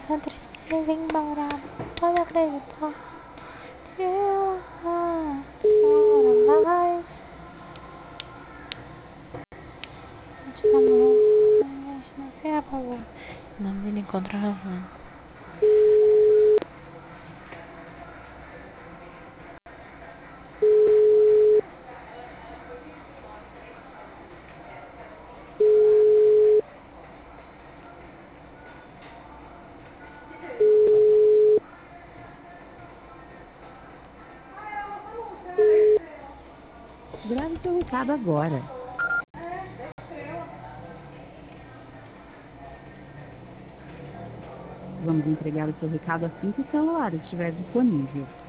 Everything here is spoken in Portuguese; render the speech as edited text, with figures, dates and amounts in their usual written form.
A tristeza embora, pode acreditar que eu demora mais. Te amor, não se apagar. Não me encontrar. Grave seu recado agora. Vamos entregar o seu recado assim que o celular estiver disponível.